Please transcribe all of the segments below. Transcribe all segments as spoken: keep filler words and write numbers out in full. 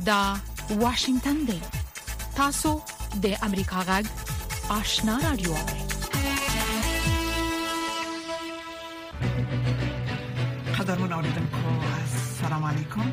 دا واشنگتن دی. تاسو د امریکا غږ آشنا رادیو. قدرمن اوریدونکو السلام علیکم.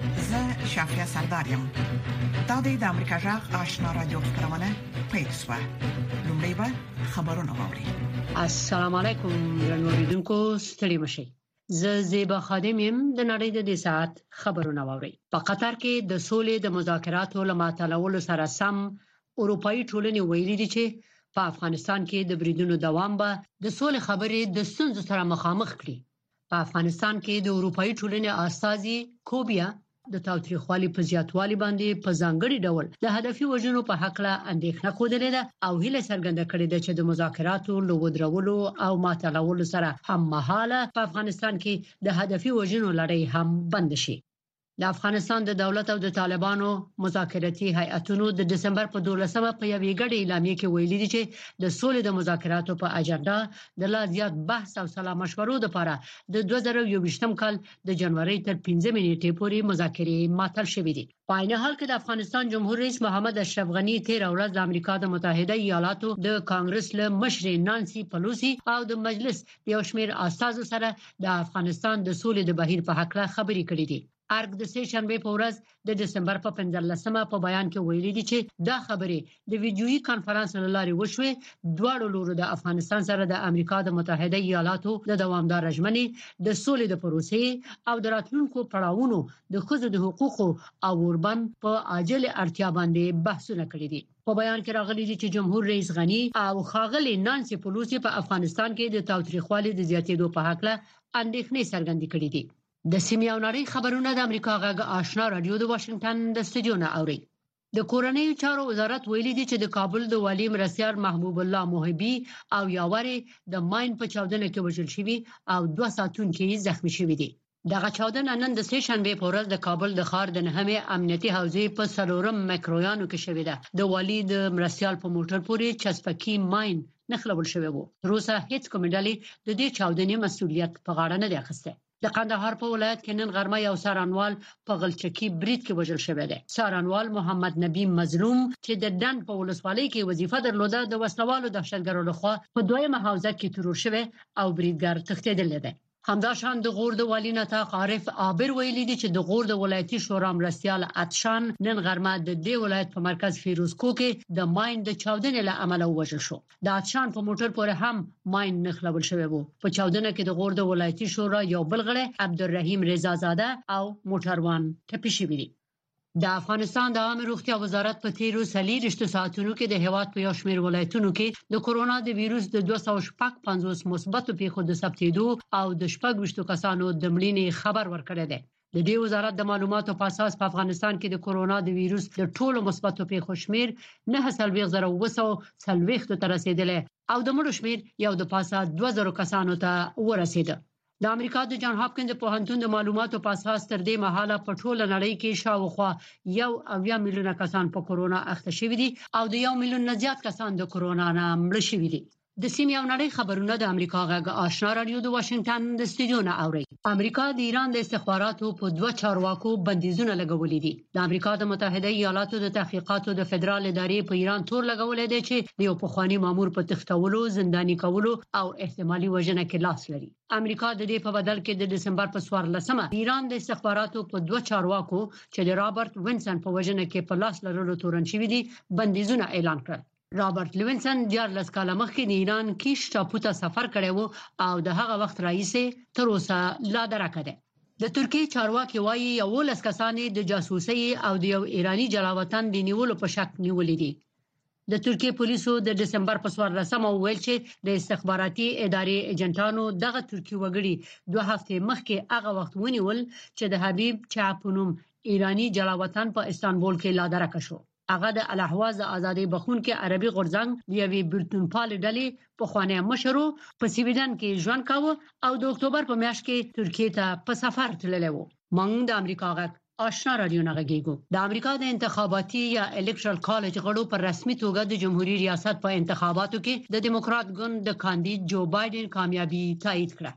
زه شافیا سردارم. دا د امریکا غږ آشنا رادیو خبرونه پېښه. لومړی به خبرونه واوري. السلام علیکم اوریدونکو ستړي مشئ. زه زیبا خادم يم. د نړۍ د دې ساعت خبرونه واوري. په قطر کې د سولې د مذاکراتو لماتلولو سره سم اروپאי ټولنې ویلي دي چې په افغانستان کې د بریدونو دوام به د سولې خبرې د ستونزو سره مخامخ کړي. په افغانستان کې د اروپאי ټولنې استازي کوبیا د تاوتریخوالي په زیاتوالي باندې په ځانګړي ډول د هدفي وژنو په حق له اندېښنه خوده ده او هیله څرګنده کړې ده چې د مذاکراتو لو ودرولو او ماتلولو سره هم مهاله په افغانستان کې د هدفي وژنو لړۍ هم بند شي. د افغانستان د دولت او د طالبانو مذاکراتي هیئتونو د دسمبر په دولسمه په یوې ګډې اعلامیه کې ویلي دي چې د سولې د مذاکراتو په اجنډا د لا زیات بحث او سلا مشورو لپاره د دوه زره یوویشتم کال د جنوري تر پنځمې نیټې پورې مذاکرې ماتل شوې دي. په عین حال کې د افغانستان جمهور رئیس محمد اشرف غنی تیر ورځ د امریکا د متحده ایالاتو د کانګرس له مشر نانسي پلوسی او د مجلس د یو شمېر استازو سره د افغانستان د سولې د بهیر په حق له خبرې کړې دي. ارګ د سه شنبه په ورځ د دسمبر په پنځلسمه په بیان کې ویلي دي چې دا خبرې د ویډیويي کانفرنس لارې وشوي. دواړو لورو د افغانستان سره د امریکا د متحده ایالاتو د دوامدار ژمنې د سولې د پروسې او د راتلونکو پړاوونو د ښځو د حقوقو او اوربند په عاجل اړتیا باندې بحثونه کړي دي. په بیان کې راغلي دي چې جمهور رئیس غنی او ښاغلي نانسي پلوسی په افغانستان کې د تاوتریخوالي د زیاتېدو په حق له اندېښنې څرګندې کړې دي. د سیمې او نړۍ خبرونه د امریکا غږ آشنا رادیو د واشنگټن د استودیو نه اوري. د کورنۍ چارو وزارت ویلي دی چې د کابل د والی مرستیار محبوب الله محبي او یاوري د ماین په چاودنه کې وژل شوی او دوه ساتونکي زخمی شوی دي. دغه چاودنه نن د سه شنبه په ورځ د کابل د ښار د نهمه امنیتي حوزې په سلورم مکرویانو کې شوې ده. د والی د مرستیال په موټر پورې چسپکی ماین نخلول شوی وو. روسه هیڅ کوم ډلې د دې چاودنې مسؤلیت په غاړه نه دی اخیسته. د قندهار په ولایت کې نن غرمه یو سارانوال په غلچکی برید کې وژل شوی دی. سارانوال محمد نبی مظلوم چې د ډند په ولسوالۍ کې وظیفه درلوده د وسلوالو دهشتګرو لخوا په دویمه حوزه کې ترور شوی او بریدګر تښتیدلی دی. همداشان د غور د والی نطاق عارف عابر ویلي دی چې د غور د ولایتي شورا مرستیال اتشان نن غرمه د دې ولایت په مرکز فیروزکو کې د ماین د چاودنې له امله وژل شو. د اتشان په موټر پورې هم ماین نخلول شوی وو. په چاودنه کې د غور د ولایتي شورا یو بل غړی عبدالرحیم رضا زاده او موټروان ټپي شوی دی. د افغانستان د عامه روغتیا وزارت په تیرو څلوېښتو ساعتونو کې د هیواد په یو شمېر ولایتونو کې د کورونا د وایروس د دوه سوه شپږ پنځوس مثبتو پیښو د ثبتېدو او د شپږ ویشتو کسانو د مړینې خبر ورکړی دی. د دې وزارت د معلوماتو په اساس په افغانستان کې د کورونا د وایروس د ټولو مثبتو پیښو شمېر نه څلوېښت زره اوه سوه څلوېښت ته رسیدلی او د مړو شمېر یو د پاسه دوه زره کسانو ته ورسېده. د امریکا د جان هاپکینز پوهنتون د معلوماتو په اساس تر دې مهاله په ټوله نړۍ کې شاوخوا یو اویا میلیونه کسان په کورونا اخته شوي دي او د یو میلیون نه زیات کسان د کورونا نه مړ شوي دي. د سیمې او نړۍ خبرونه د امریکا غږ آشنا رادیو د واشنگټن د استودیو نه اوري. امریکا د ایران د استخباراتو په دوه چارواکو بندیزونه لګولې دي. د امریکا د متحده ایالاتو د تحقیقاتو د فدرال ادارې په ایران تور لګولې دی چې د یو پخوانی مامور په تښتولو، زنداني کولو او احتمالي وژنه کې لاس لري. امریکا د دې په بدل کې د دسمبر په څوارلسمه ایران د استخباراتو په دوه چارواکو چې د رابرټ وینسن په وژنه کې په لاس لرلو تورن شوی دي بندیزونه اعلان کړل. رابرټ لیونسن دیارلس کاله مخکې د ایران کیش ټاپو ته سفر کړی وو او د هغه وخت راهیسې تر اوسه لا درکه ده. د ترکیه چارواکي وایي یولس کسانې د جاسوسي او د یو ایرانی جلاوطن د نیولو په شک نیولې دي. د ترکیه پولیسو د دسمبر په څوارلسمه ویل چې د استخباراتي ادارې ایجنټانو دغه ترکیه وګړي دوه هفته مخکې هغه وخت ونیول چې د حبیب چاپونوم ایرانی جلاوطن په استانبول کې لا درکه شو. هغه د الاهواز ازادي بخونکې عربي غورځنګ د یوې بلتونپال ډلې په خوانی مشرو په سویډن کې ژوند کاوه او د اکتوبر په میاشت کې ترکیه ته په سفر تللی و. موږ د امریکا غږ آشنا رادیو نه غږیږو. د امریکا د انتخاباتي یا الکټرال کالج غړو پر رسمي توګه د جمهوریت ریاست په انتخاباتو کې د دیموکرات ګوند د کاندید جو بایدن کامیابی تایید کړه.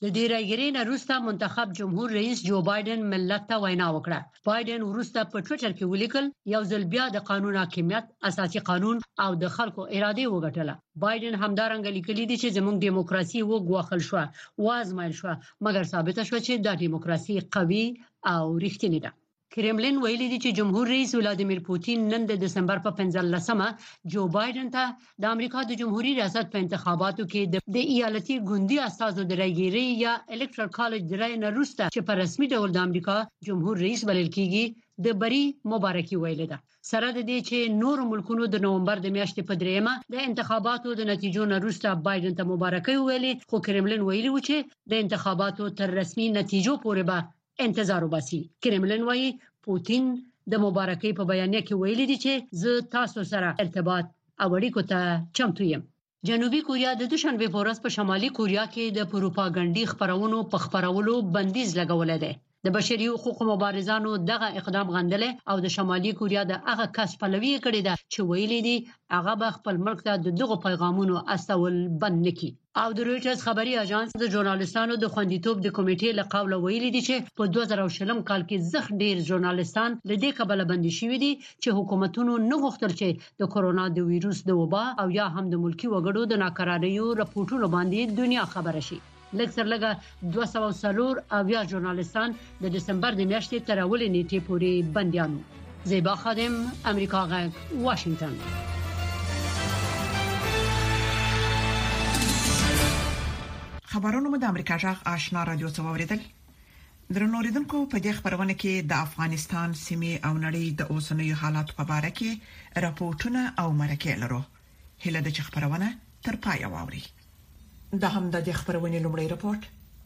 د دې راګرې نه وروسته منتخب جمهور رئیس جو بایدن ملت ته وینا وکړه. بایدن وروسته په ټوئیټر کې ولیکل یو ځل بیا د قانون حاکمیت، اساسي قانون او د خلکو اراده وګټله. بایدن همدارنګه لیکلي دي چې زموږ دیموکراسي وګواښل شو، وازمایل شو، مګر ثابت شو چې دا دیموکراسي قوي او رښتینې ده. کرملین ویلي دي چې جمهور رئیس ولادیمیر پوتین نن د دسمبر په پنځلسمه جو بایدن ته د امریکا د جمهوریت ریاست په انتخاباتو کې د ایالتي ګوندي اساسو د راګيري یا الکټرال کالج د رای نه وروسته چې په رسمي ډول د امریکا جمهور رئیس بلل کیږي د بری مبارکي ویل ده. سره د دې چې نور ملکونو د نومبر د میاشتې په دریمه د انتخاباتو د نتیجو نه وروسته بایدن ته مبارکي ویلي، خو کرملین ویلي و چې د انتخاباتو تر رسمي نتیجو پورې به انتظار وباسي. کرملین وايي پوتین د مبارکۍ په بیانیه کې ویلي دي چې زه تاسو سره ارتباط او اړیکو ته چمتو یم. جنوبي کوریا د دوشنبه په ورځ په شمالي کوریا کې د پروپاګاندا خبرونو په خبرولو بندیز لګولې ده. د بشري حقوقو مبارزانو دغه اقدام غندل او د شمالي کوریا د هغه کس پلوي کړی ده چې ویلي دي هغه به خپل ملک ته د دغه پیغامونو استول بند نکړي. او د رويټرز خبري اژانس د ژورنالستانو د خوندیتوب د کمیټې له قوله ویلي دي چې په دوه زره شلم کال کې زخ ډیر ژورنالستان له دې کبله بندي شوي دي چې حکومتونو نه غوښتل چې د کورونا د وایروس د وبا او یا هم د ملکی وګړو د ناکراریو راپورټونو باندې دنیا خبره شي. لکثر لګه دوه سوه څلور اویا ژورنالستان د دسمبر د میاشتې تر اولې نیټې پورې بنديانو. زیبا خادم، امریکا غږ، واشنگټن. خبرونه مو د امریکا غږ آشنا رادیو څخه اوریدل. درنوریدونکو په دې خبرونه کې د افغانستان سیمې او نړۍ د اوسنیو حالات په اړه کې راپورټونه او مرکې لرو. هله د خبرونه تر پای واوري. د هم د خبرونې لومړی راپورټ.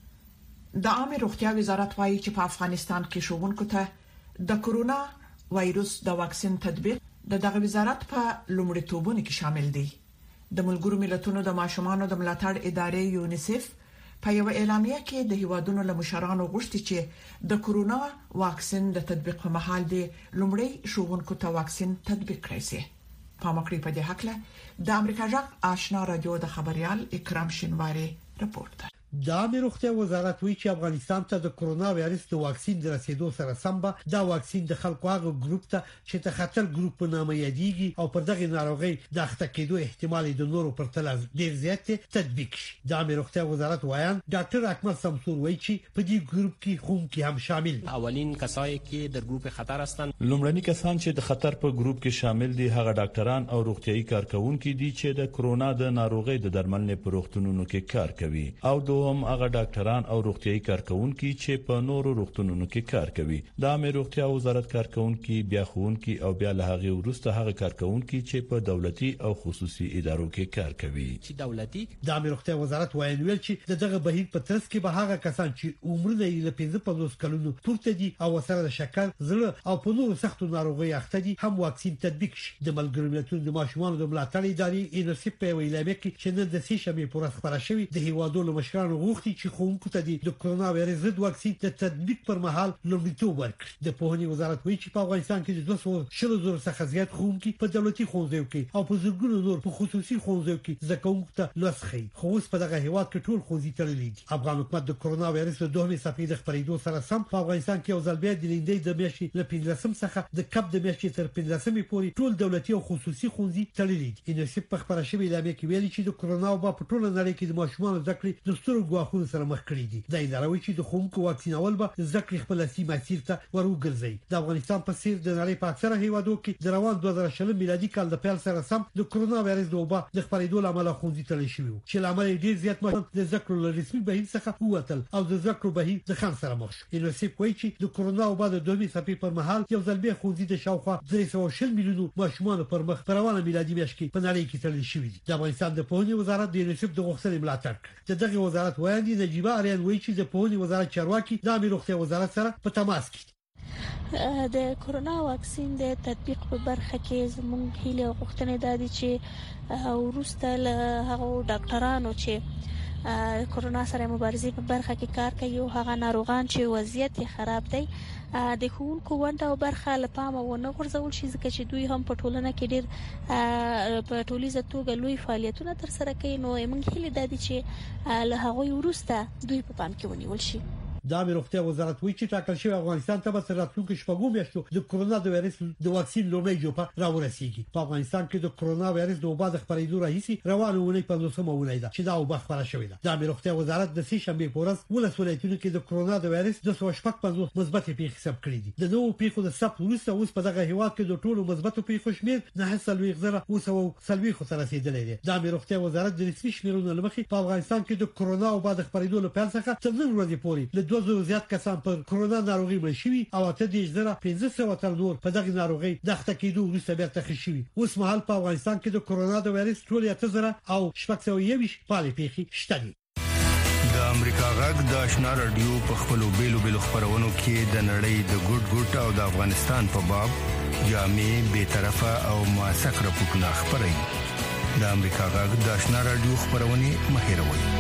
د عامه روغتیا وزارت وايي چې په افغانستان کې شوونکو ته د کورونا وایروس د واکسین تطبیق د دغه وزارت په لومړیتوبونو کې شامل دی. د ملګرو ملتونو د ماشومانو د ملاتړ ادارې یونیسف په یو اعلامیه کې د هیوادونو له مشرانو غوښتي چې د کورونا واکسین د تطبیق په مهال د لومړی شوونکو ته واکسین تطبیق کړي شي. په مکرې په دې حق د امریکا جغ آشنا رادیو د خبريال اکرام شینواری رپورټ. د عامه روغتیا وزارت وایي چې افغانستان ته د کورونا وایرس د واکسین د رسیدو سره سم به دا واکسین د خلکو هغه ګروپ ته چې د خطر ګروپ په نامه یادېږي او پر دغه ناروغي د اخته کېدو احتمال د نورو پر تل ډیر زیات تطبیق شي. د عامه روغتیا وزارت وایي ډاکټر اکمل سمسور وایي چې په دې ګروپ کې خوم کې هم شامل دي. اولین کسایی که در ګروپ خطر هستند، لومړني کسان چې د خطر په ګروپ کې شامل دي هغه ډاکټران او روغتيایي کارکونکي دي چې د کورونا د ناروغي د درملنې په روغتونونو کې کار کوي، او دوهم هغه ډاکټران او روغتيایي کارکونکي چې په نورو روغتونونو کې کار کوي. د عامه روغتیا وزارت کارکونکي بیا خوونکي او بیا له هغه وروسته هغه کارکونکي چې په دولتي او خصوصي ادارو کې کار کوي. چې دولتي د عامه روغتیا وزارت وایي چې دغه بهیر په ترڅ کې به هغه کسان چې عمر یې له پنځه پنځوس کلونو پورته دي او سره د شکر، زړه او په نورو سختو ناروغیو اخته دي هم واکسین تطبیق شي. د ملګرو ملتونو د ماشومانو د ملاتړ ادارې یونیسف په ویلامه کې چې نن د سې شنبه پر خبره شوې د هیوادونو مشرانو غوښتي چې خوونکو ته د کورونا وایرس ضد واکسین د تطبیق پر مهال لومړیتوب ورکړي. د پوهنې وزارت وایي چې په افغانستان کې د دوه سوه شل زره څخه زیات خوونکي په دولتي ښوونځیو کې او په زرګونو نور په خصوصي ښوونځیو کې زده کوونکو ته لوست ښيي، خو اوس په دغه هیواد کې ټول ښوونځي تړلي دي. افغان حکومت د کورونا وایرس د دوهمې څپې د خپرېدو سره سم په افغانستان کې یو ځل بیا د لیندۍ د میاشتې له پنځلسم څخه د کب د میاشتې تر پنځلسمې پورې ټول دولتي او خصوصي ښوونځي تړلي دي. یونیسف په خبره شوې اعلامیه کې ویلي چې د کورونا وبا په ټوله نړۍ کې د ماشومانو زده کړې د سترو ګواښونو سره مخ کړي دي. د ادارې چې د خوونکو واکسینول به ځکه خپل سیمه مسیر ته وروګرځي. د افغانستان په څیر د نړۍ په اکثره هیوادو کې د روان دوه زره شل میلادي کال د پیل سره سم د کورونا وایرس د وبا د خپرېدو لامل ښوونځي تړل شوي وو، چې لامل ډیر زیات ماشومان د ذکر له رسمي بهیر څخه ووتل او د ذکر بهیر د خان سره مخ شو. یونیسف وایي چې د کورونا وبا د دوهمې څپې پر مهال یو ځل بیا ښوونځي د شاوخوا درې سوه شل میلیونو ماشومان پر مخ په روانه میلادي میاشت کې په نړۍ کې تړل شوي دي. د افغانستان د پوهنې وزارت د یونیسف د غوښتنې ملاتړ کړ. د دغه وزارت وایي نجیبه اریان وایي چې د پوهنې وزارت چارواکي د عامه روغتیا وزارت سره په تماس کې د کورونا واکسین د تطبیق په برخه کې زموږ هیله او غوښتنې د دي چې ورسته له هغه ډاکټرانو چې کرونا سره مبارزه په برخه کې کار کوي او هغه ناروغان چې وضعیت خراب دی د ښوونکو ونډه او برخه لپاره ونه غورځول شي ځکه چې دوی هم په ټولنه کې ډېر په ټولیزه توګه لوی فعالیتونه تر سره کوي. نو موږ هیله ده چې له هغوی وروسته دوی په پام کې ونیول شي. د روغتیا وزارت وایي چې ټاکل شوی افغانستان ته به راتلونکي شپږو میاشتو د کرونا د وایرس د واکسین لومړی جوپه راورسیږي. په افغانستان کې د کرونا وایرس د وبا د خپرېدو راهیسي روانه ونې په دوسمه ولای ده چې دا وبا خبره شوې ده. د روغتیا وزارت د سې شنبه په ورځ ولس ولایتونو کې د کرونا د وایرس د دوه سوه پنځوس مثبت پیښې ثبت کړې دي. د نوو پیښو د ثبت وروسته اوس په دغه هیواد کې د ټولو مثبت پیښو شمېر نه سلوي غزره او سو سلوي خو تر رسیدلې ده. د روغتیا وزارت د رسمي شمیرونو لمخې په افغانستان کې د کرونا وبا د خپرېدو لپاره څخه تر نن ورځې پورې له دوه سوه زیات کسان پر کرونا ناروغي مړ شوي او اته دېرش زره پنځه سوه تر نور په دغه ناروغي د اخته کېدو وروسته بیرته ښه شوي. اوس مهال په افغانستان کې د کرونا د وایرس ټول اته زره او شپږ سوه یوویشت پالې پیښې شته دي. د امریکا غږ د آشنا رادیو په خپلو بیلو بیلو خبرونو کې د نړۍ د ګډ ګډ او د افغانستان په باب جامع به طرفه او موثق راپورټونه خبري. د امریکا غږ د آشنا رادیو خبرونه مهیروي.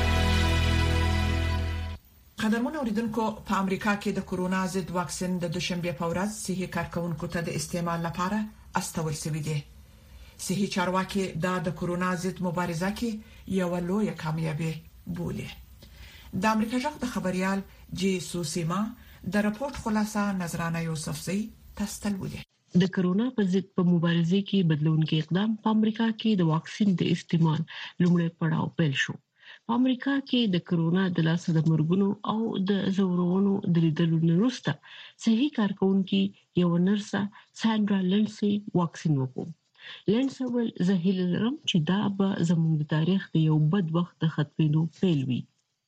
قدرمن اوریدونکو، په امریکا کې د کرونا ضد واکسین د دوشنبه په ورځ صحي کارکونکو ته د استعمال لپاره استول شوی دی. صحي چارواکي دا د کرونا ضد مبارزه کې یو لوی کامیابی بولي. د امریکا ځخ د خبريال جی سوسیما د راپورټ خلاصه نظرانه یوسفزئی تستلولې. د کرونا په ضد په مبارزه کې بدلونکي اقدام په امریکا کې د واکسین د استعمال لومړی پړاو پیل شو. په امریکا کې د کرونا د لاسه د مرګونو او د زورونو د لیدلو وروسته صحي کارکونکو یو نرسه ساندرا لنسي واکسین وکړ. لنسي ول زه هیله لرم چې دا به زموږ د تاریخ د یو بد وخت د ختمېدو پیل وي.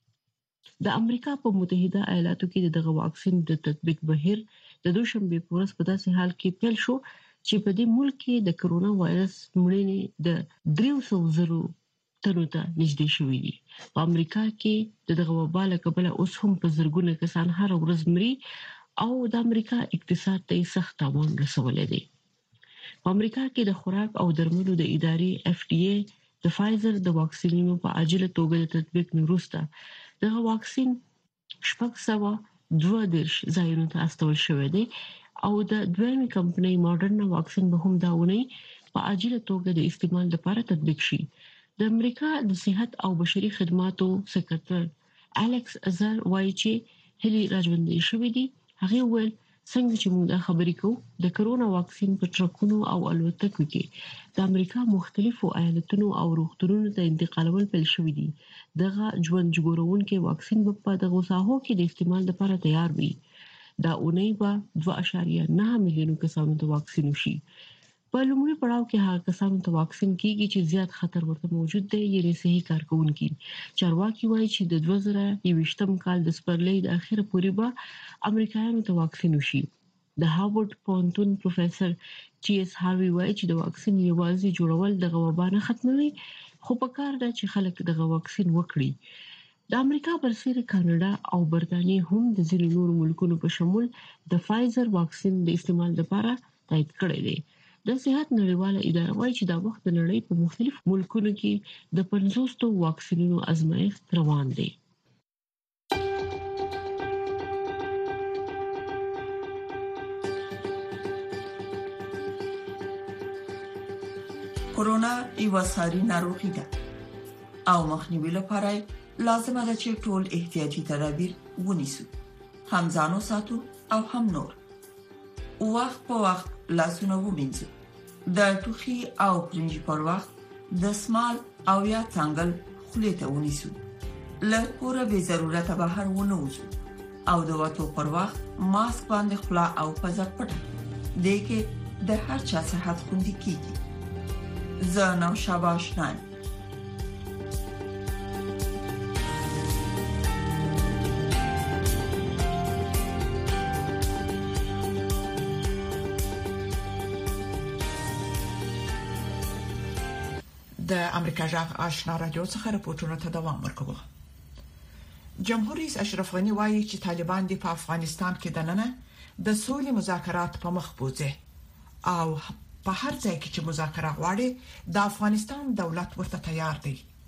د امریکا په متحده ایالاتو کې دغه واکسین د تطبیق بهیر د دوشنبه په ورځ په داسې حال کې پیل شو چې په دې ملک کې د کرونا وایرس مړینې د درې سوه زرو تنو ته نږدې شوې دي. په امریکا کې دغه وبا له کبله اوس هم په زرګونه کسان هر ورځ مري او د امریکا اقتصاد ته سخت تاوان رسولی دی. په امریکا کې د خوراک او درملو د ادارې اف ډي اي د فایزر د واکسینونو په عاجله توګه د تطبیق وروسته دغه واکسین شپږ سوه دوه دېرش ځایونو ته استول شوی دی او د دویمې کمپنۍ ماډرنا واکسین به هم دا ونی په عاجله توګه د استعمال لپاره تطبیق شي. د امریکا د صحت او بشري خدماتو سکرټر الکس ازار وایي چې هلي راجوندي شوې دي. هغه ویل څنګه چې موږ د خبرې کوو د کرونا واکسین په ټرکونو او الوتکو کې د امریکا مختلفو ایالتونو او روغتونونو ته انتقالول پیل شوې دي. دغه ژوند ژغورونکي واکسین په دغه ساحو کې د استعمال لپاره تیار وي. دا اونۍ به دوه اعشاریه نه میلیون کسانو ته واکسین وشي. په لومړي پړاو کې هغه کسانو ته واکسین کیږي چې زیات خطر ورته موجود دی یعنی صحي کارکونکي. چارواکي وایي چې د دوه زره یوویشتم کال د سپرلۍ د اخیره پورې به امریکایانو ته واکسین وشي. د هاوارد پونتون پروفیسور ټي اس هاروي وایي چې د واکسین یوازې جوړول د وبا نه ختموي خو په کار ده چې خلک دغه واکسین وکړي. د امریکا برسېره کاناډا او برتانیې هم د ځینو نورو ملکونو په شمول د فایزر واکسین د استعمال لپاره تایید کړی دی. د صحت نړیواله اداره وايي چې دا وخت د نړۍ په مختلفو ملکونو کې د پنځوس واکسینونو ازمایښت روان دی. کرونا یو ساري ناروغي ده او مخنیوي لپاره لازمه ده چې ټول احتیاطي تدابیر ونیسو. هم ځانو ساتو او هم نور. وخت په وخت لاسونه ومینځو. د ټوخي او پرنجي پر وخت د سمال او یا څنګل خولې ته ونیسو. له کوره به ضرورت بهر ونه وځو او د وټو پر وخت ماسک باندې خلا او پزه پټه. دغه د هر چا صحت خوندي کیږي. زه نو شاباش نه د امریکا جغ آشنا رادیو څخه راپورټونه ته دوام ورکوي. جمهور رئیس اشرف غنی وایي چې طالبان د افغانستان کې دننه د سولې مذاکرات په مخ بوځي او په هر ځای کې چې مذاکره غواړي د افغانستان دولت ورته تیار دی.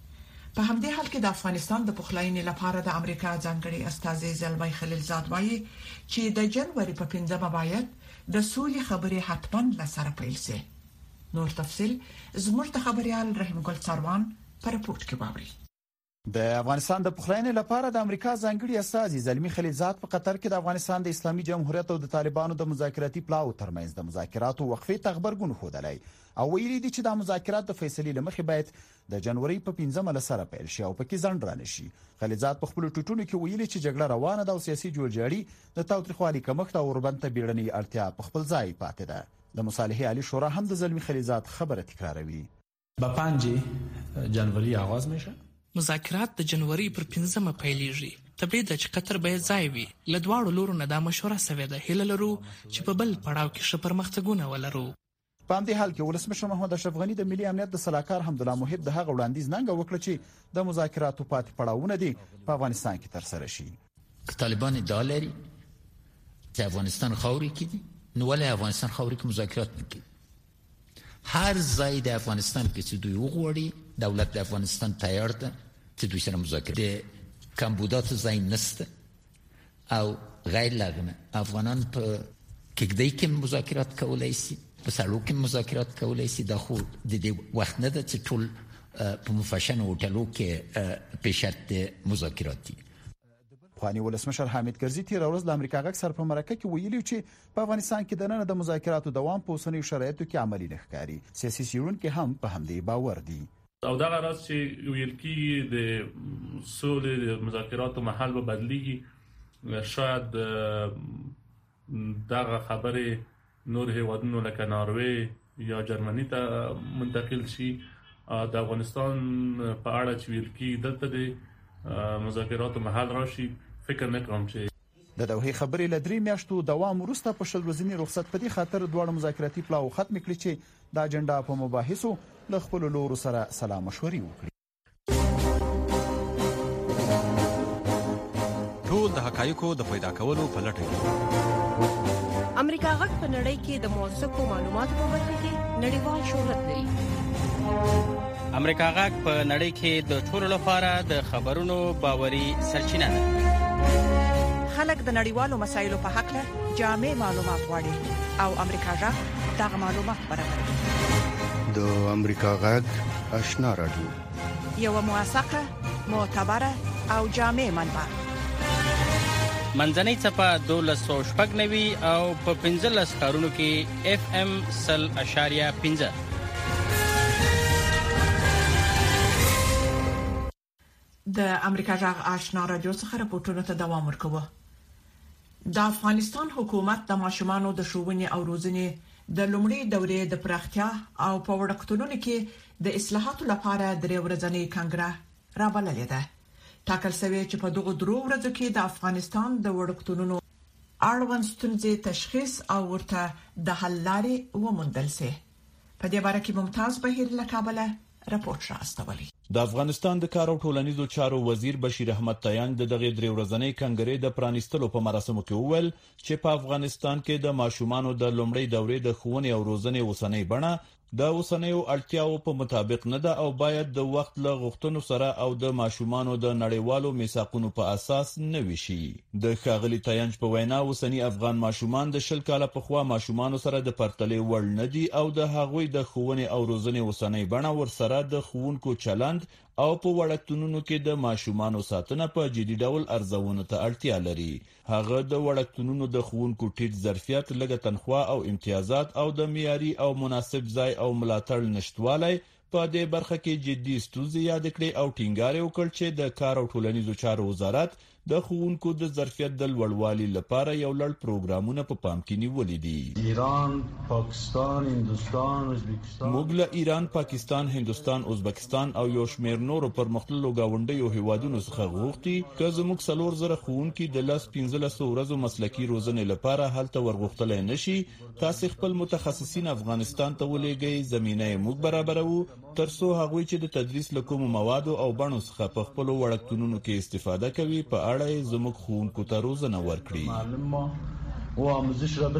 په همدې حال کې د افغانستان د پخلاینې لپاره د امریکا ځانګړي استازي زلمي خلیلزاد وایي چې د جنوري په پنځمه باید د سولې خبرې حتماً لسره پیل شي. نور تفصيل زموږ د خبريال رحیم ګل څاروان په رپورت کې باوري. د افغانستان د پخلاینې لپاره د امریکا ځانګړي استازي زلمي خلیلزاد په قطر کې د افغانستان د اسلامي جمهوریت او د طالبانو د مذاکراتي پلاو ترمنځ د مذاکراتو وقفې تخبرګون خوده او ویلي دي چې د مذاکرات د فیصلې لمخې باید د جنوري په پنځمه لسره پیل شي او پکې ځنډ رانه شي. خلیلزاد په خپل ټوټونو کې ویلي چې جګړه روانه ده او سیاسي جوړجاړي د تاوتریخوالي کمښت او اوربند ته بیړنۍ اړتیا په خپل ځای پاتې ده. د مصالحې عالی شورا هم د زلمي خلیلزاد خبره تکراروي. با پنځه جنوري آغاز میشه. مذاکرات د جنوري پر پنځمه پیلېږي. طبیعي ده چې قطر باید ځای وي. له دواړو لورو نه دا مشوره سوې ده. هیله لرو چې په بل پړاو کې ښه پرمختګونه ولرو. په همدې حال کې ولسمشر محمد اشرف غنی د ملي امنیت د صلاحکار حمدالله محب د هغه وړاندیز ننګه وکړه چې د مذاکراتو پاتې پړاوونه دي په افغانستان کې تر سره شي. طالبان ادعا لري چې افغانستان خاورې کې دي، نو ولې افغانستان خاورې کې مذاکرات نه کوي؟ هر ځای د افغانستان کې چې دوی وغواړي دولت د افغانستان تیار ده چې دوی سره مذاکرات. د کمبوداتو ځای نشته او غیر لغنه افغانان په کېږدۍ کې مذاکرات کولای شي، په سړو کې مذاکرات کولای شي. دا خو د دې وخت نه ده چې ټول په مفشن هوټلو کې په شرط مذاکرات دي. خواني ولسمشر حامد کرزي تیر ورځ د امریکا غږ سره په مرکه کې ویلي چې په افغانستان کې د نن د مذاکراتو دوام په اوسنیو شرایطو کې عملي نه ښکاري. سیاسي څېړونکي هم په همدې باور دي. او دا راز چې ویل کېږي د سولې د مذاکراتو محل به بدلیږي، شاید دغه خبرې نور هیوادونو لکه ناروې یا جرمني ته منتقل شي. د افغانستان په اړه چې ویل کېږي دلته د مذاکراتو محل راشي، فکر نه کوم چې د دوحې خبرې له درې میاشتو دوام وروسته په شل ورځني رخصت په دې خاطر دواړه مذاکراتي پلاو ختم کړي چې د اجنډا په مباحثو له خپل لورو سره سلام مشورې وکړي. ټول د حقایقو د پیدا کولو په لټه کې امریکا غږ په نړۍ کې د موثقو معلوماتو په برخه کې نړیوال شهرت لري. امریکا غږ په نړۍ کې د ټولو لپاره د خبرونو باوري سرچینه ده. خلک د نړیوالو مسایلو په حق له جامع معلومات غواړي او امریکا غږ دغه معلومات برابروي. د امریکا غږ آشنا رادیو یو موثقه، معتبره او جامع منبع. منځنۍ څپه دولس سوه شپږ نوي او په پنځلس ښارونو کې اف ام سل اشاریه پنځه. د امریکا غږ آشنا رادیو څخه راپورټونه ته دوام ورکوي. د افغانستان حکومت د ماشومانو د ښوونې او روزنې د لومړي دورې د پراختیا او په وړکتونونو کې د اصلاحاتو لپاره درې ورځنی کنګره راوړلې ده. ټاکل شوی چې په دغه درو ورځو کې د افغانستان د وړکتونونو اړوند ستونزې تشخیص او ورته د حل لارې وموندل شي. په دې باره کې ممتاز بهیر له کابل راپورټ راستولی. د افغانستان د کار او ټولنیزو چارو وزیر بشیر احمد تیان د دغه درې ورځنۍ کنګرې د پرانیستلو په مراسمو کې وویل چې په افغانستان کې د ماشومانو د لومړۍ دورې د ښوونې او روزنې اوسنۍ بڼه د اوسنیو اړتیاو په مطابق نه ده او باید د وخت له غوښتنو سره او د ماشومانو د نړیوالو میثاقونو په اساس نه وشي. د ښاغلي تیانج په وینا اوسنی افغان ماشومان د شل کاله پخوا ماشومانو سره د پرتلې وړ نه دي او د هغوی د ښوونې او روزنې اوسنۍ بڼه ورسره د ښوونکو چلند او په وړکتونونو کې د ماشومانو ساتنه په جدي ډول ارزونه ته اړتیا لري. هغه د وړکتونونو د ښوونکو ټیټ ظرفیت، لږه تنخواه او امتیازات او د معیاري او مناسب ځای او ملاتړ نشټوالی په دې برخه کې جدي ستونزې یاد کړې او ټینګار وکړ چې د کار او ټولنیزو چارو وزارت د ښوونکو د ظرفیت د لوړوالي لپاره یو لړ پروګرامونه په پام کې نیولي دي. ایران، پاکستان، هندوستان، ازبکستان موږ له ایران، پاکستان، هندوستان، ازبکستان او یو شمېر نورو پرمختللو گاونډیو هیوادونو څخه غوښتي چې زموږ څلور زره ښوونکي د لاس پنځلس ورځو مسلکي روزنې لپاره هلته ورغښتلی نشي. تاسو خپل متخصصین افغانستان ته ولېږئ، زمینه یې موږ برابرو ترڅو هغوی چې د تدریس له کومو موادو او بڼو څخه په خپلو وړکتونونو کې استفاده کوي په اړه زموږ ښوونکو ته روزنه ورکړي.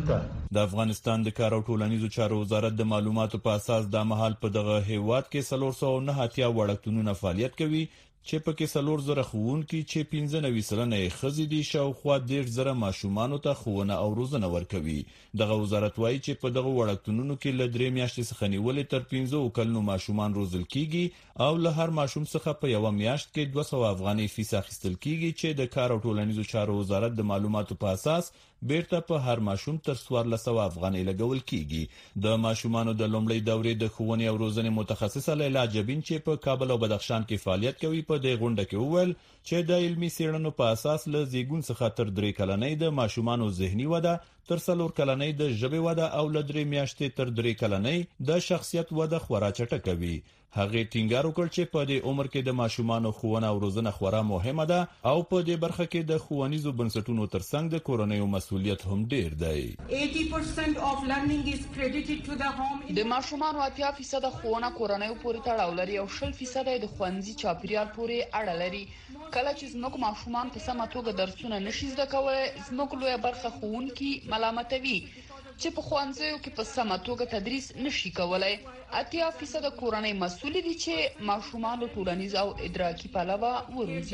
د افغانستان د کار او ټولنیزو چارو وزارت د معلوماتو په اساس د مهال په دغه هیواد کې څلور سوه نه اتیا وړکتونونه فعالیت کوي چې په کې څلور زره ښوونکي چې پنځه نوي سلنه یې ښځې دي شاوخوا دېرش زره ماشومانو ته ښوونه او روزنه ورکوي. دغه وزارت وایي چې په دغه وړکتونونو کې له درې میاشتې څخه نیولې تر پنځه کلونو ماشومان روزل کیږي او له هر ماشوم څخه په یوه میاشت کې دوه سوه افغانۍ فیس اخیستل کیږي چې د کار او ټولنیزو چارو وزارت د معلوماتو په اساس بیرته په هر ماشوم تر څوارلس سوه افغانۍ لګول کیږي. د ماشومانو د لومړۍ دورې د ښوونې او روزنې متخصصه لیلا جبین چې په کابل او بدخشان کې فعالیت کوي په دې غونډه کې وویل چې د علمي څېړنو په اساس له زیږون څخه تر درې کلنۍ د ماشومانو ذهني وده، تر څلور کلنۍ د ژبې وده او له درې میاشتې تر درې کلنۍ د شخصیت وده خورا چټکه وي. هغه ټینګار وکړ چې په دې عمر کې د ماشومانو ښوونه او روزنه خورا مهمه ده او په دې برخه کې د ښوونیزو بنسټونو ترڅنګ د کورنیو مسؤلیت هم ډیر دی. د ماشومانو اتیا فیصد ښوونه کورنیو پورې تړاو لري او شل فیصد د ښوونځي چاپیریال پورې اړه لري. کله چې زموږ ماشومان په سمه توګه درسونه نشي زده کولای، زموږ لویه برخه ښوونکي ملامتوي چې په ښوونځیو کې په سمه توګه تدریس نشي کولای. اتیا فیصد کورنۍ مسؤل دي چې ماشومان ټولنیز او ادراکي پلوه وروزي.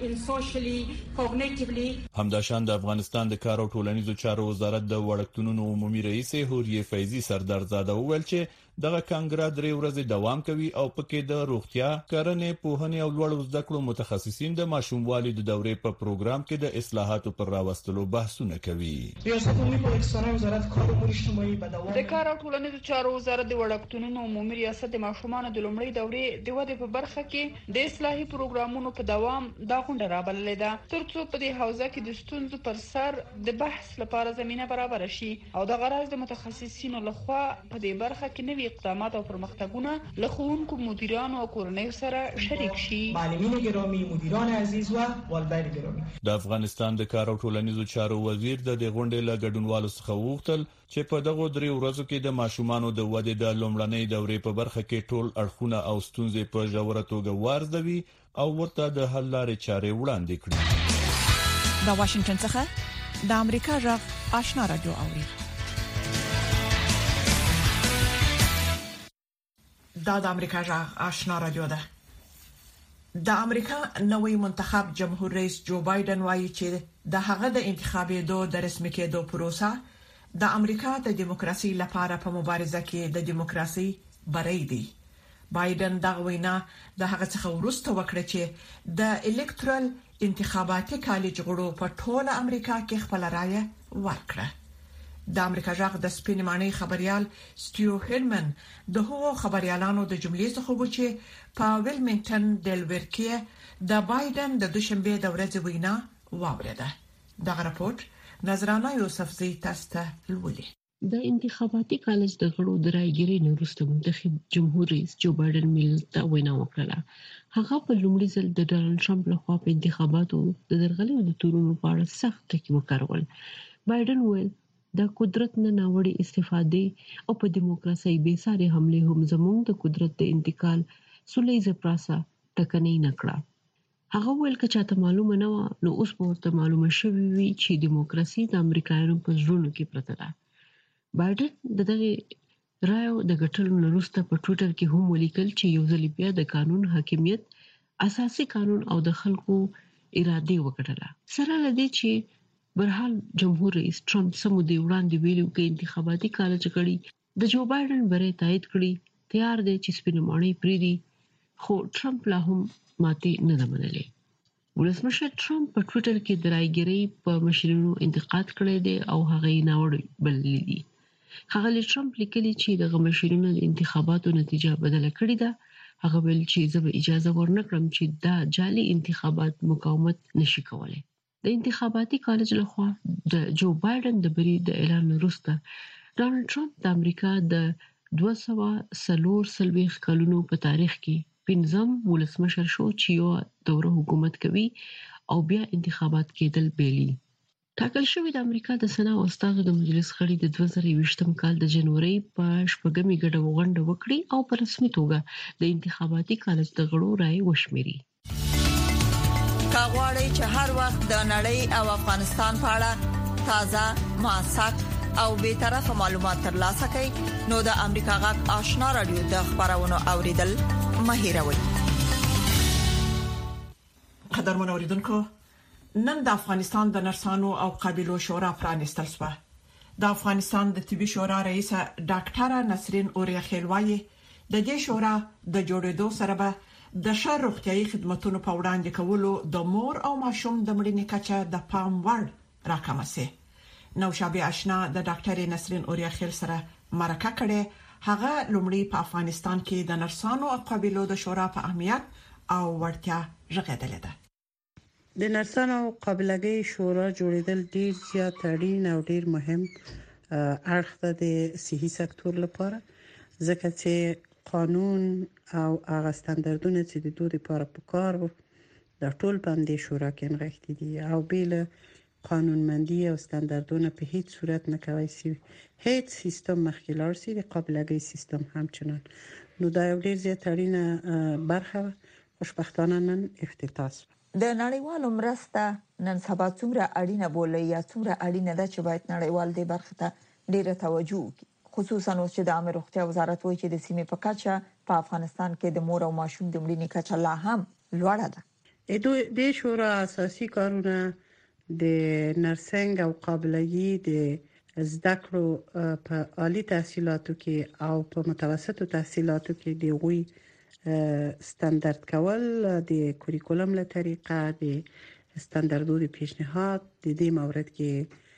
همداشان د افغانستان د کار او ټولنیزو چارو وزارت د وړکتونونو عمومي رئیس هوریه فیضی سردارزاده وویل چې دغه کانګره درې ورځې دوام کوي او پکې د روغتیا، کرنې، پوهنې او لوړو زده کړو متخصصین د ماشوموالي د دورې په پروګرام کې د اصلاحاتو پر راوستلو بحثونه کوي. د کار او ټولنیزو چارو وزارت د وړکتونونو عمومي ریاست د ماشومانو د لومړۍ دورې د ودې په برخه کې د اصلاحي پروګرامونو په دوام دا غونډه رابللې ده ترڅو په دې حوزه کې د ستونزو پر سر د بحث لپاره زمينه برابر شي او د غرض د متخصصینو لخوا په دې برخه کې نوي اقدامات او پرمختګونه له ښوونکو، مدیرانو او کورنیو سره شریک شي. معلمین ګرامی، مدیران عزیز و والدین ګرامی، د افغانستان د کار او ټولنیزو چارو وزیر د دې غونډې له ګډونوالو څخه وغوښتل چې په دغه درې ورځو کې د ماشومانو د ودې د لومړنۍ دورې په برخه کې ټول اړخونه او ستونزې په ژوره توګه وارزوي او ورته د حل لارې چارې وړاندې کړي. د واشنگټن څخه د امریکا غږ آشنا رادیو اوري. دا د امریکا غږ آشنا رادیو ده. د امریکا نوی منتخب جمهور رئیس جو بایدن وایي چې د هغه د انتخابېدو د رسمي کېدو پروسه د امریکا د دیموکراسي لپاره په مبارزه کې د دیموکراسي بری دی. بایدن دا وینا د هغه څخه وروسته وکړه چې د الکترال انتخاباتي کالج غړو په ټوله امریکا کې خپل رائے ورکړه. د امریکا غږ د سپینماني خبريال سټیو هیلمن د هغو خبريالانو د جملې څخه و چې په ویلمنګټن ډلویر کې د بایدن د دوشنبه د ورځې وینا واوریده. دا راپور نظرانه یوسفزی تاسو ته لولي. د انتخاباتي کالج د غړو د راګيري نورسته منتخب جمهور رئیس جو بایدن مل ته وینا وکړه. هغه په لومړي ځل د ډونالد ټرمپ لخوا په انتخاباتو د درغلي د تورونو په اړه سخت ټکي وکړول. بایدن ویل د قدرت نه ناوړي استفادې او په دیموکراسي بې ساري حمله هم زموږ د قدرت د انتقال سولېزه پراسه ټکنۍ نکړه. هغه ویل چې چاته معلومه نه و نو اوس په ورته معلومه شوی وی چې دیموکراسي د امریکایانو په ژوند کې پرته ده. بایدن د دغه رایو د ګټلو وروسته په ټوئیټر کې هم ولیکل چې یو ځل بیا د قانون حاکمیت، اساسي قانون او د خلکو اراده وکړه. سره لدی چې برحال جمهور رئیس ټرمپ سمودي وړاندې ویلو کې انتخاباتي کالج غړي د جو بایدن بری تایید کړي تیار دي چې سپینماني پریدي، خو ټرمپ لا هم ماتي نه منلې. ولسمشر ټرمپ په ټوئیټر کې د راګيري په مشرونو انتقاد کړی دی او هغه یې ناوړ بللی دي. هغه ټرمپ لیکلی چې د مشرونو د انتخاباتو نتیجه بدله کړې ده. هغه ویل چې زه به اجازه ورنکړم چې دا جعلي انتخابات مقاومت نشي کولای. د انتخاباتي کالج لخوا د جو بایدن د بری د اعلان وروسته ډونالد ټرمپ د امریکا د دوه سوه څلور څلوېښت کلونو په تاریخ کې پنځم ولسمشر شو چې یو دوره حکومت کوي او بیا انتخابات کېدل بیلی. ټاکل شوی د امریکا د سنا او استادو د مجلس غړي د دوه زره یوویشتم کال د جنوري په شپږمې ګډه غونډه وکړي او په رسمي توګه د انتخاباتي کالج د غړو رائے وشمیري. کاغوري چې هر وخت د نړۍ او افغانستان په اړه تازه، موثق او به طرفه معلومات ترلاسه کړئ نو د امریکا غږ آشنا رادیو د خبرونو اوریدل مهیروي. قدرمن اوریدونکو، نن د افغانستان د نرسانو او قابلو شورا پرانستل شوه. د افغانستان د طبي شورا رئیس ډاکټر نسرین اوریا خیلوایی د دې شورا د جوړېدو سره به د ښه روغتيایي خدماتو په وړاندې کولو د مور او ماشوم د مړینې کچه د پام وړ راکمه سي. نو شابه آشنا د ډاکټر نسرین اوریا خیل سره مرکه کړي. هغه لومړی په افغانستان کې د نرسانو او قابلو د شورا په اهمیت او ورتیا ژغېدل ده. د نرسانو او قابلګۍ شورا جوړېدل ډیر زیات اړین او ډیر مهم اړخ ده د صحي سکتور لپاره، ځکه چې قانون او هغه ستاندردونه چې د دوی لپاره پکار وو د ټول باندې شورا کې نغښتي دي او بیل قانونمندي او ستاندردونه په هیڅ صورت نه کوي چې هیڅ سیستم مخکې سي. د قابلګۍ سیستم همچنان نو دا یو ډیر زیات اړینه برخه خوشبختانه نن افتتاح شوه. د نړیوالو مرسته نن سبا څومره اړینه بولي یا څومره اړینه ده چې باید نړیوال دې برخه ته ډیره توجه وکړي، خصوصا اوس چې د عامه روغتیا وزارت وایي چې د سیمې په کچه په افغانستان کې د مور او ماشوم د مړینې کچه لا هم لوړه ده. د شورا اساسي کارونه د نرسنګ او قابلګۍ د زده کړو په عالی تحصیلاتو کې او په متوسطو تحصیلاتو کې د غوي ستاندرد کول، د کوریکولم له طریقه د ستاندردونو د پیشنهاد د دې مورد کې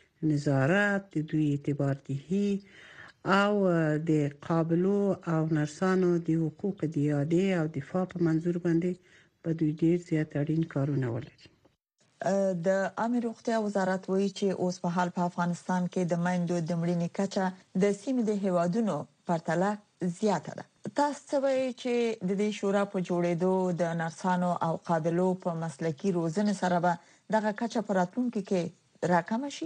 نظارت، د دوی اعتبار دهي او د قابلو او نرسانو د حقوق دیادې او دفاع په منظور باندې په دوی ډیر زیات اړین کارونه ولري. د عامه روغتیا وزارت وایي چې اوس په حال په افغانستان کې د میندو د مړینې کچه د سیمې د هیوادونو پرتله زیاته ده. تاسو څه وایي چې د دې شورا په جوړېدو د نرسانو او قابلو په مسلکي روزنې سره به دغه کچه په راتلونکي کې راکمه شي؟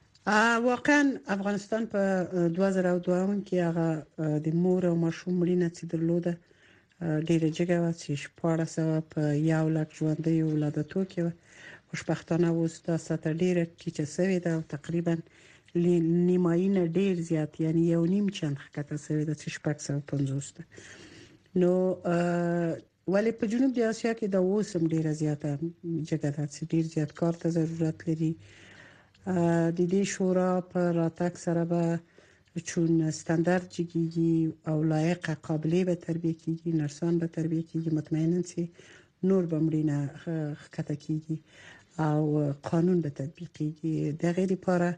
واقعا افغانستان په دوه زره او دوه کې هغه د مور او ماشوم مړینه چې درلوده ډیره جګه و چې شپږ سوه په یو لک ژوندۍ ولادتو کې خوشبختانه اوس دا سطح ډیره ټیټه شوې ده او تقریبا نیمایي نه ډیر زیات یعنی یو نیم چند ښکته شوې ده چې شپږ سوه پنځوس ده. نو ولی په جنوب د اسیا کې دا اوس هم ډیره زیاته جګه ده چې ډیر زیات کار ته ضرورت لري. د دې شورا په راتګ سره به چون ستاندرد جګیږي او لایق قابلیت به تربیه کیږي، نرسان به تربیه کیږي، مطمئنا چې نور به مړینه ښکته کیږي او قانون به تطبیق کیږي. د غیر لپاره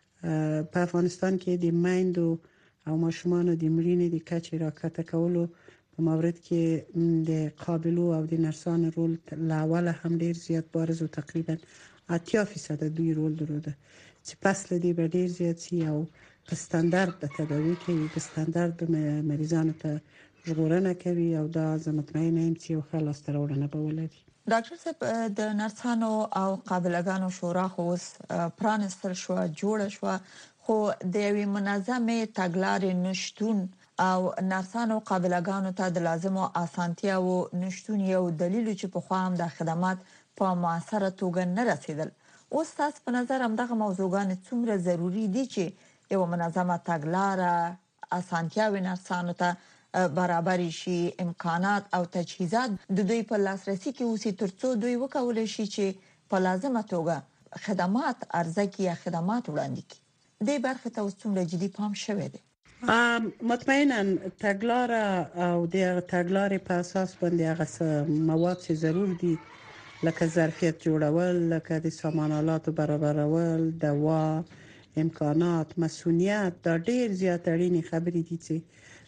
په افغانستان کې د میندو او ماشومانو د مړینې د کچې راکته کولو په مورد کې د قابلو او د نرسانو رول لا اوله هم ډیر زیات بارز او تقریبا اتیا فیصد دوی رول درلوده چې پس لدی به ډیر زیات سي او په ستاندرد د تداوی کوي، په ستاندرد د مریضانو ته ژغورنه کوي او دا زه مطمئنه یم چې یو ښه لاسته راوړنه به ولري. ډاکټر صاحب، د نرسانو او قابلګانو شورا خو اوس پرانستل شو، جوړ شو، خو د یوې منظمې تګلارې نشټون او نرسانو قابلګانو ته د لازمو اسانتیاو نشټون یو دلیل چې په خو هم د خدمات په موثره توګه نه رسیدل. اوس تاسو په نظر هم دغه موضوعګان څومره ضروری دي چې یو منظمه تګلارې اسانتیاوي نرسانو ته برابر شي، امکانات او تجهیزات د دوی په لاسرسي کې اوسې ترڅو دوی وکولای شي چې په لازمه توګه خدمات ارزه کړي، خدمات وړاندې کړي. دې برخه ته اوس څومره جدي پام شوی دی؟ مطمئنا تګلارې او د تګلارې په اساس باندې هغه مواد چې ضرور دي لکه ظرفیت جوړول، لکه د سامانالاتو برابرول، دوا، امکانات، مسؤلیت، دا ډیر زیات اړینې خبرې دي چې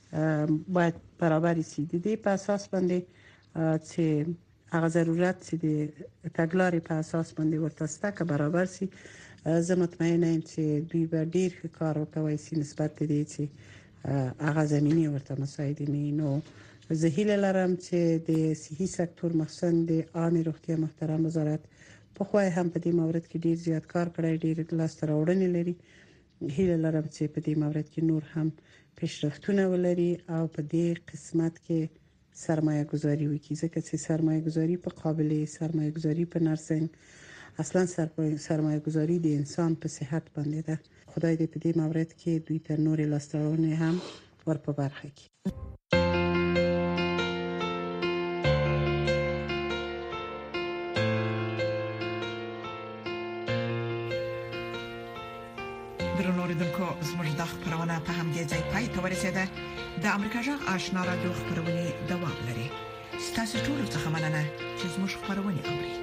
باید برابر شي. د دې په اساس باندې چې هغه ضرورت چې د تګلارې په اساس باندې ورته ستکه برابر شي، زه مطمئنه یم چې دوی به ډیر ښه کار وکوي چې نسبت دې چې هغه زمینه ورته مساعده نه. نو زه هیله لرم چې د صحي سکتور مخصوصا د عامه روغتیا محترم وزارت په خوای هم په دې مورد کې ډیر زیات کار کړی، ډیر لاسته راوړنې لري. هیله لرم چې په دې مورد کې نور هم پیشرفتونه ولري او په دې قسمت کې سرمایه گذاری وکړي، ځکه چې سرمایه گذاری په قابلیت، سرمایه گذاری په نرسنګ اصلا سرمایه گذاری د انسان په صحت باندې ده. خدای دې په دې مورد کې دوی ته نورې لاسته هم ور په برخه کړي. درنو ریدونکو زموږ د خبرونه په همدې ځای پای ته ورسیده. د امریکا جغ آشنا رادیو خبرونه دوام لري. ستاسو ټول څه مننه چې زموږ خبرونه اوري.